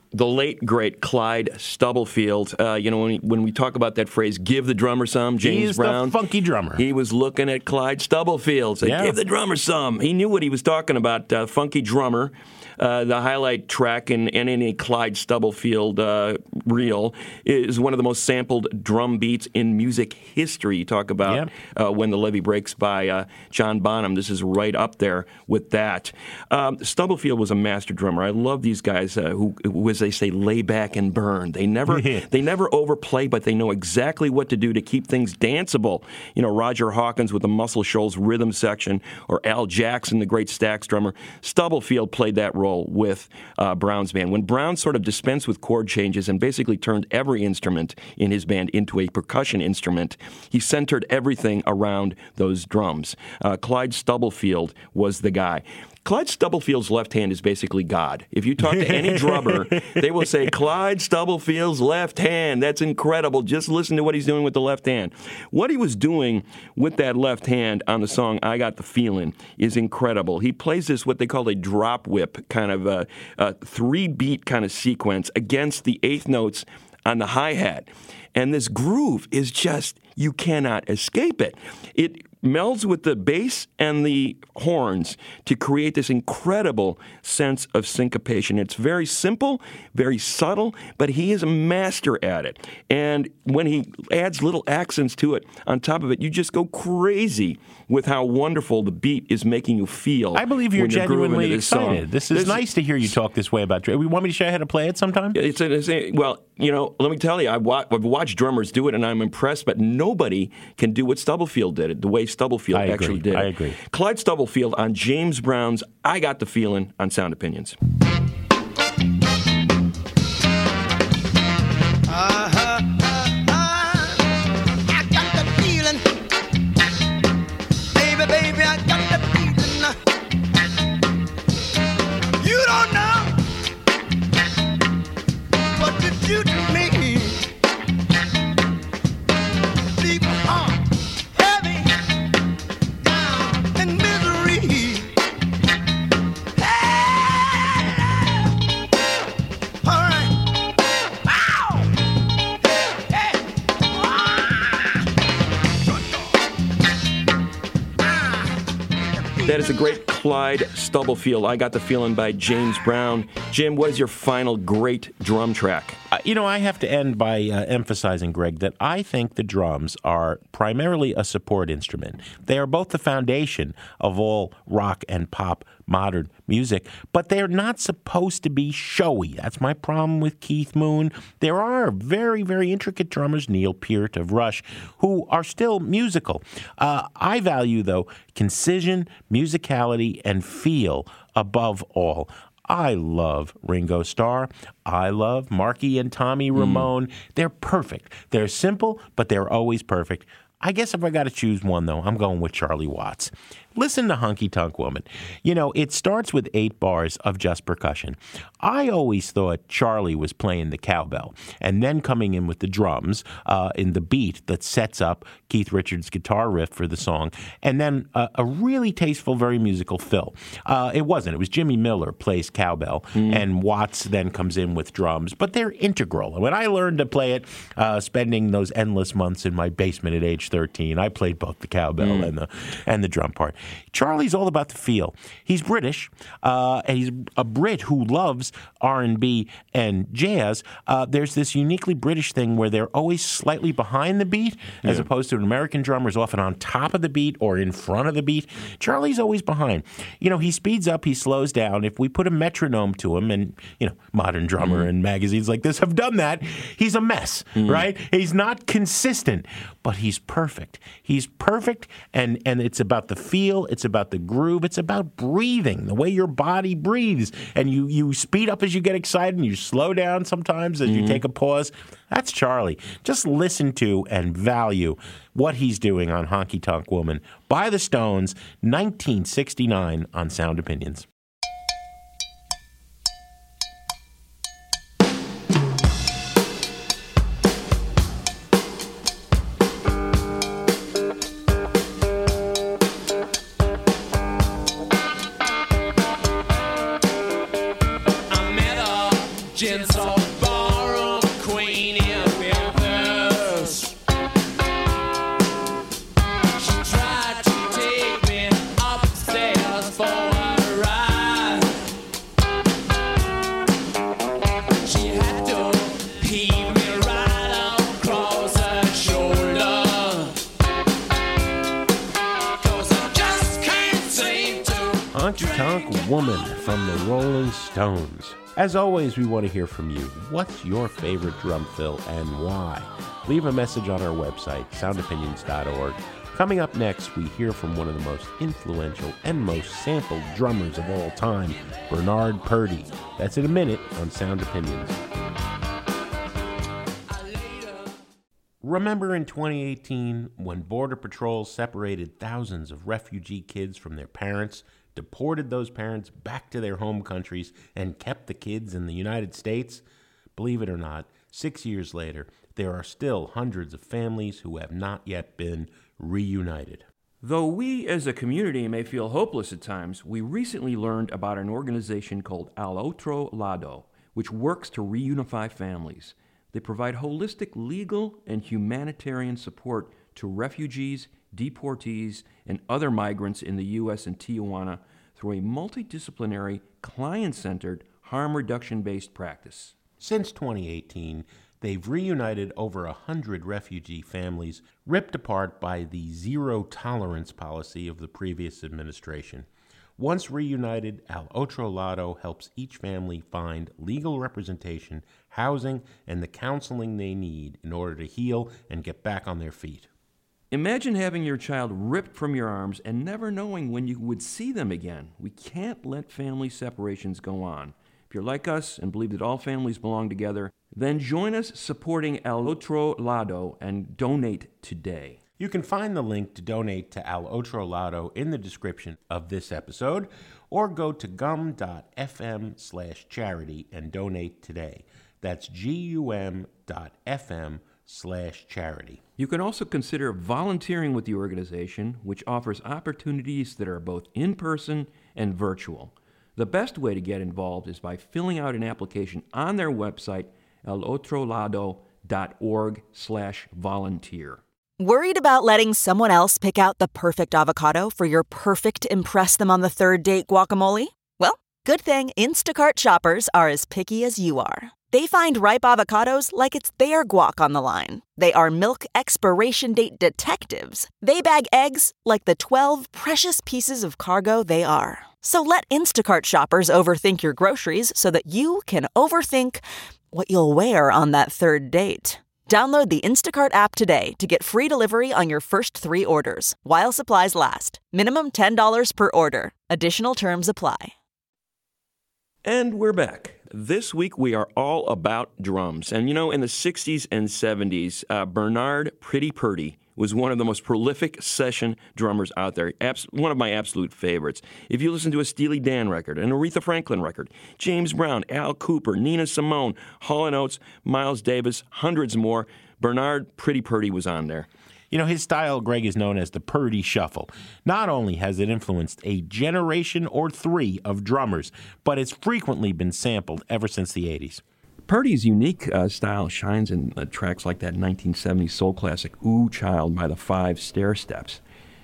the late, great Clyde Stubblefield. Uh, you know, when we, when we talk about that phrase, give the drummer some, James he is Brown. the funky drummer. He was looking at Clyde Stubblefield. Said, Yeah. give the drummer some. He knew what he was talking about, uh, funky drummer. Uh, the highlight track in, in any Clyde Stubblefield uh, reel is one of the most sampled drum beats in music history. You talk about Yep. uh, When the Levee Breaks by uh, John Bonham. This is right up there with that. Um, Stubblefield was a master drummer. I love these guys uh, who, who, as they say, lay back and burn. They never, they never overplay, but they know exactly what to do to keep things danceable. You know, Roger Hawkins with the Muscle Shoals rhythm section, or Al Jackson, the great Stax drummer. Stubblefield played that role with uh, Brown's band. When Brown sort of dispensed with chord changes and basically turned every instrument in his band into a percussion instrument, he centered everything around those drums. Uh, Clyde Stubblefield was the guy. Clyde Stubblefield's left hand is basically God. If you talk to any drummer, they will say, Clyde Stubblefield's left hand. That's incredible. Just listen to what he's doing with the left hand. What he was doing with that left hand on the song I Got the Feeling is incredible. He plays this, what they call a drop whip, kind of a, a three-beat kind of sequence against the eighth notes on the hi-hat. And this groove is just, you cannot escape it. It melds with the bass and the horns to create this incredible sense of syncopation. It's very simple, very subtle, but he is a master at it. And when he adds little accents to it on top of it, you just go crazy with how wonderful the beat is making you feel. I believe you're when you're grooving genuinely into this song. excited. This is This- nice to hear you talk this way about drum. You want me to show you how to play it sometime? It's, a, it's a, well, you know, let me tell you, I've, wa- I've watched drummers do it, and I'm impressed, but nobody can do what Stubblefield did it, the way Stubblefield I actually agree. did it. I agree. Clyde Stubblefield on James Brown's I Got the Feeling on Sound Opinions. Uh-huh, uh-huh. I got the feeling. Baby, baby, I got the feeling. You don't know what you do to me. Leave my heart heavy, down in misery. Hey, all right. Ow! Hey, That is a great Clyde Stubblefield, I Got the Feeling by James Brown. Jim, what is your final great drum track? Uh, you know, I have to end by uh, emphasizing, Greg, that I think the drums are primarily a support instrument. They are both the foundation of all rock and pop modern music, but they're not supposed to be showy. That's my problem with Keith Moon. There are very, very intricate drummers, Neil Peart of Rush, who are still musical. Uh, I value, though, concision, musicality, and feel above all. I love Ringo Starr. I love Marky and Tommy Ramone. Mm. They're perfect. They're simple, but they're always perfect. I guess if I got to choose one, though, I'm going with Charlie Watts. Listen to Honky Tonk Woman. You know, it starts with eight bars of just percussion. I always thought Charlie was playing the cowbell and then coming in with the drums uh, in the beat that sets up Keith Richards' guitar riff for the song, and then uh, a really tasteful, very musical fill. Uh, it wasn't. It was Jimmy Miller plays cowbell, mm. and Watts then comes in with drums, but they're integral. And when I learned to play it, uh, spending those endless months in my basement at age thirteen, I played both the cowbell mm. and the and the drum part. Charlie's all about the feel. He's British, uh, and he's a Brit who loves R and B and jazz. Uh, there's this uniquely British thing where they're always slightly behind the beat, yeah. as opposed to an American drummer is often on top of the beat or in front of the beat. Charlie's always behind. You know, he speeds up, he slows down. If we put a metronome to him, and, you know, modern drummer mm. and magazines like this have done that, he's a mess, mm. right? He's not consistent, but he's perfect. He's perfect, and, and it's about the feel. It's about the groove. It's about breathing, the way your body breathes. And you, you speed up as you get excited, and you slow down sometimes as mm-hmm. you take a pause. That's Charlie. Just listen to and value what he's doing on Honky Tonk Woman by the Stones, nineteen sixty-nine on Sound Opinions. Gin Honky Tonk Woman from the Rolling Stones. As always, we want to hear from you. What's your favorite drum fill and why? Leave a message on our website, sound opinions dot org. Coming up next, we hear from one of the most influential and most sampled drummers of all time, Bernard Purdie. That's in a minute on Sound Opinions. Remember in twenty eighteen when Border Patrol separated thousands of refugee kids from their parents, deported those parents back to their home countries, and kept the kids in the United States? Believe it or not, six years later, there are still hundreds of families who have not yet been reunited. Though we as a community may feel hopeless at times, we recently learned about an organization called Al Otro Lado, which works to reunify families. They provide holistic legal and humanitarian support to refugees, deportees, and other migrants in the U S and Tijuana through a multidisciplinary, client-centered, harm reduction-based practice. Since twenty eighteen, they've reunited over a hundred refugee families ripped apart by the zero-tolerance policy of the previous administration. Once reunited, Al Otro Lado helps each family find legal representation, housing, and the counseling they need in order to heal and get back on their feet. Imagine having your child ripped from your arms and never knowing when you would see them again. We can't let family separations go on. If you're like us and believe that all families belong together, then join us supporting Al Otro Lado and donate today. You can find the link to donate to Al Otro Lado in the description of this episode, or go to gum.fm slash charity and donate today. That's gum.fm slash charity. You can also consider volunteering with the organization, which offers opportunities that are both in-person and virtual. The best way to get involved is by filling out an application on their website, alotrolado.org slash volunteer. Worried about letting someone else pick out the perfect avocado for your perfect impress-them-on-the-third-date guacamole? Well, good thing Instacart shoppers are as picky as you are. They find ripe avocados like it's their guac on the line. They are milk expiration date detectives. They bag eggs like the twelve precious pieces of cargo they are. So let Instacart shoppers overthink your groceries so that you can overthink what you'll wear on that third date. Download the Instacart app today to get free delivery on your first three orders, while supplies last. Minimum ten dollars per order. Additional terms apply. And we're back. This week we are all about drums. And you know, in the sixties and seventies, uh, Bernard Pretty Purdie was one of the most prolific session drummers out there, Abs- one of my absolute favorites. If you listen to a Steely Dan record, an Aretha Franklin record, James Brown, Al Cooper, Nina Simone, Hall and Oates, Miles Davis, hundreds more, Bernard Pretty Purdie was on there. You know, his style, Greg, is known as the Purdie Shuffle. Not only has it influenced a generation or three of drummers, but it's frequently been sampled ever since the eighties. Purdie's unique uh, style shines in uh, tracks like that nineteen seventies soul classic, Ooh Child by the Five Stair Steps.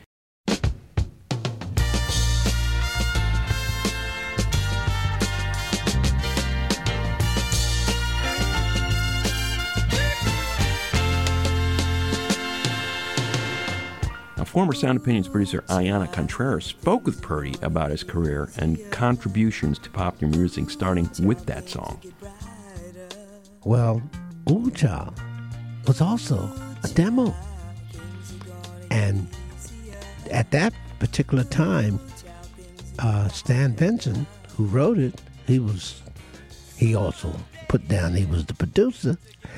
Former Sound Opinions producer Ayanna Contreras spoke with Purdie about his career and contributions to popular music, starting with that song. Well, Ooh Child was also a demo. And at that particular time, uh, Stan Benson, who wrote it, he was, he also put down he was the producer.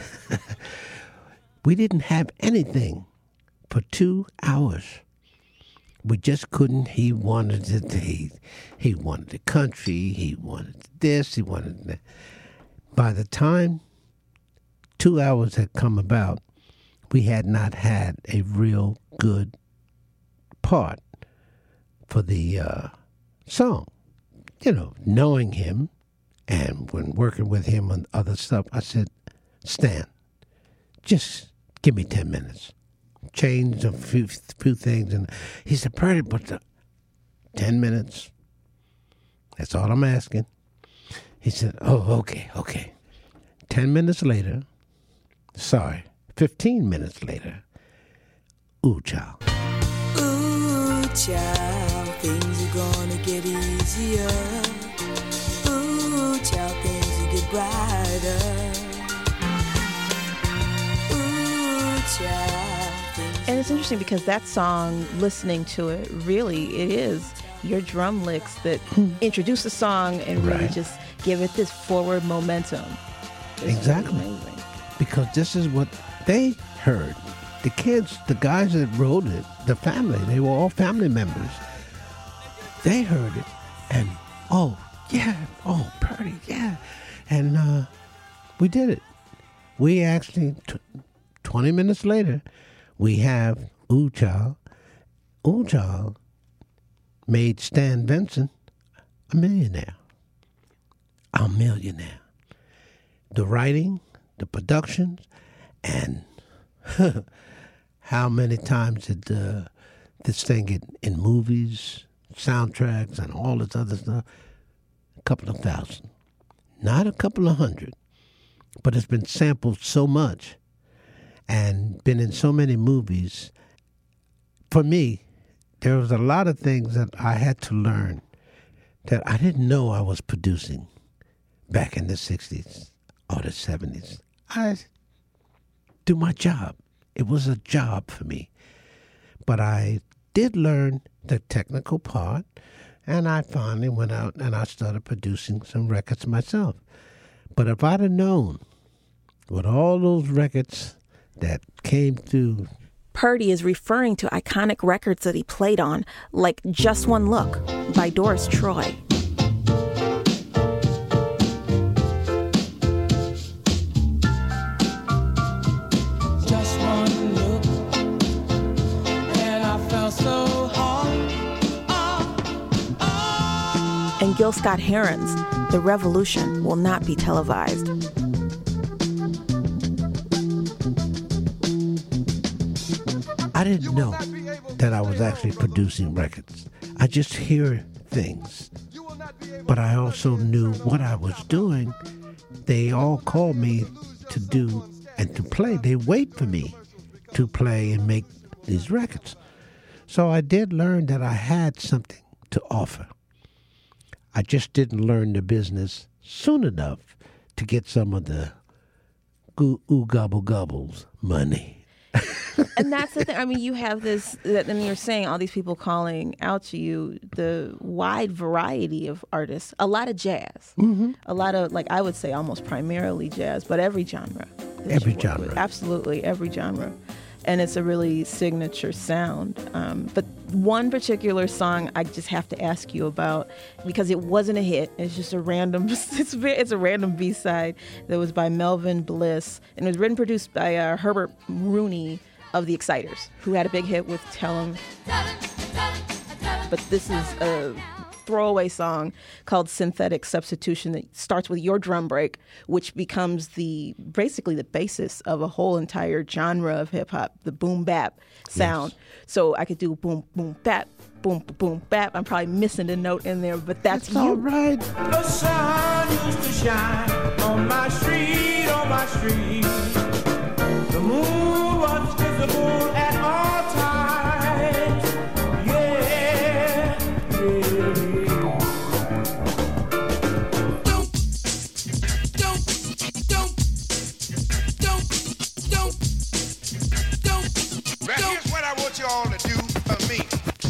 We didn't have anything for two hours. We just couldn't. He wanted it. He, he wanted the country. He wanted this. He wanted that. By the time two hours had come about, we had not had a real good part for the uh, song. You know, knowing him and when working with him on other stuff, I said, Stan, just give me ten minutes. Changed a few, few things, and he said, Purdie, but the ten minutes, that's all I'm asking. He said, oh, okay, okay. Ten minutes later, sorry, fifteen minutes later, Ooh Child. Ooh Child, things are gonna get easy. easier. Ooh, child, things will get brighter. Ooh, child, things. And it's interesting because that song, listening to it, really, it is your drum licks that introduce the song and really Right. just give it this forward momentum. It's Exactly. really amazing. Because this is what they heard. The kids, the guys that wrote it, the family, they were all family members. They heard it and, oh, yeah, oh, Purdy, yeah. And uh, we did it. We actually, t- twenty minutes later, we have Ooh Child. Ooh Child made Stan Vincent a millionaire. A millionaire. The writing, the productions, and how many times did uh, this thing get in movies, soundtracks, and all this other stuff? A couple of thousand. Not a couple of hundred. But it's been sampled so much and been in so many movies. For me, there was a lot of things that I had to learn that I didn't know I was producing back in the sixties or the seventies. I do my job. It was a job for me. But I did learn the technical part, and I finally went out and I started producing some records myself. But if I'd have known with all those records that came through. Purdy is referring to iconic records that he played on, like Just One Look by Doris Troy. Just one look, and I felt so hard. And Gil Scott-Heron's The Revolution Will Not Be Televised. I didn't know that I was actually producing records. I just hear things. But I also knew what I was doing. They all called me to do and to play. They wait for me to play and make these records. So I did learn that I had something to offer. I just didn't learn the business soon enough to get some of the goo ooh gobble gobbles money. And that's the thing. I mean, you have this, and you're saying all these people calling out to you, the wide variety of artists, a lot of jazz, mm-hmm. a lot of, like I would say almost primarily jazz, but every genre. Every genre. With. Absolutely, every genre. And it's a really signature sound. Um, but one particular song I just have to ask you about, because it wasn't a hit. It's just a random, it's, it's a random B-side that was by Melvin Bliss. And it was written and produced by uh, Herbert Rooney of the Exciters, who had a big hit with Tell 'Em. But this is a throwaway song called Synthetic Substitution that starts with your drum break, which becomes the basically the basis of a whole entire genre of hip hop, the boom bap sound. Yes. So I could do boom boom bap, boom boom bap. I'm probably missing a note in there, but that's, that's you. All right. The sun used to shine on my street, on my street. The moon was visible at all times. Yeah, yeah. Here's what I want you all to do for me.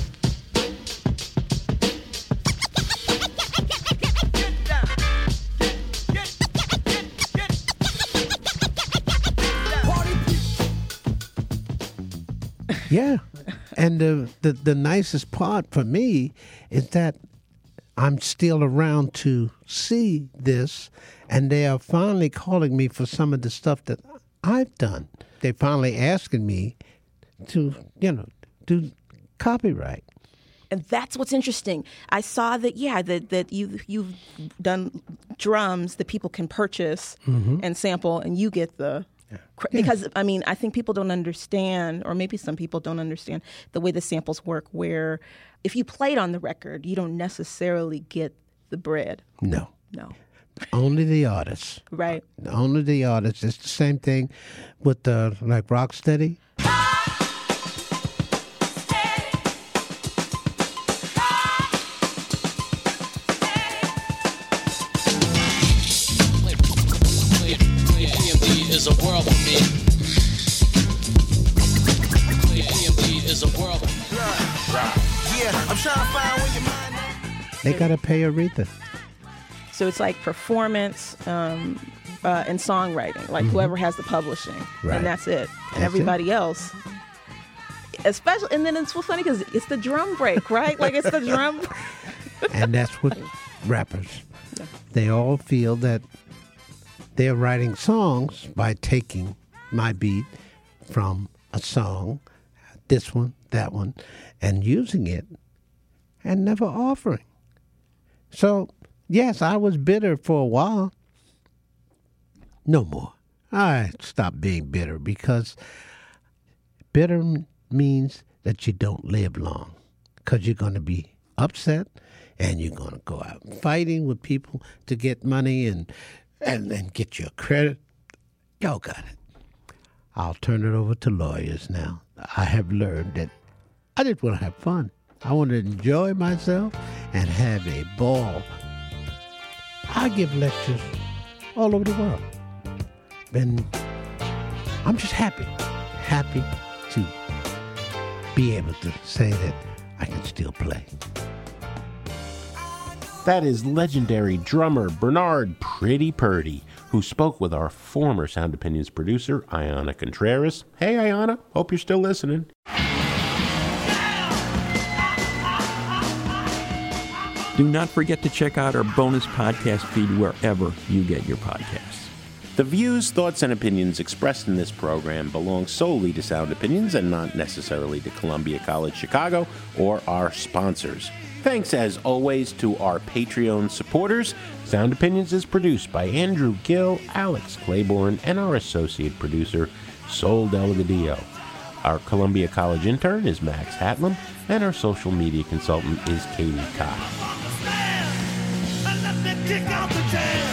Yeah. And the, the, the nicest part for me is that I'm still around to see this, and they are finally calling me for some of the stuff that I've done. They're finally asking me to, you know, do copyright. And that's what's interesting. I saw that, yeah, that, that you, you've done drums that people can purchase mm-hmm. and sample, and you get the... Yeah. Because, I mean, I think people don't understand, or maybe some people don't understand, the way the samples work, where if you play it on the record, you don't necessarily get the bread. No. No. Only the artists. Right. Only the artists. It's the same thing with, the like, Rocksteady. They got to pay Aretha. So it's like performance um, uh, and songwriting, like Mm-hmm. whoever has the publishing, Right. and that's it. And That's everybody else, especially, and then it's so funny because it's the drum break, right? Like it's the drum. And that's what rappers, they all feel that they're writing songs by taking my beat from a song, this one, that one, and using it and never offering. So, yes, I was bitter for a while. No more. I stopped being bitter because bitter m- means that you don't live long because you're going to be upset and you're going to go out fighting with people to get money and, and, and get your credit. Y'all got it. I'll turn it over to lawyers now. I have learned that I just want to have fun. I want to enjoy myself and have a ball. I give lectures all over the world. And I'm just happy, happy to be able to say that I can still play. That is legendary drummer Bernard Pretty Purdy, who spoke with our former Sound Opinions producer, Ayana Contreras. Hey, Ayana, hope you're still listening. Do not forget to check out our bonus podcast feed wherever you get your podcasts. The views, thoughts, and opinions expressed in this program belong solely to Sound Opinions and not necessarily to Columbia College Chicago or our sponsors. Thanks, as always, to our Patreon supporters. Sound Opinions is produced by Andrew Gill, Alex Claiborne, and our associate producer, Sol Delgadillo. Our Columbia College intern is Max Hatlam, and our social media consultant is Katie Cox. Kick out the jam.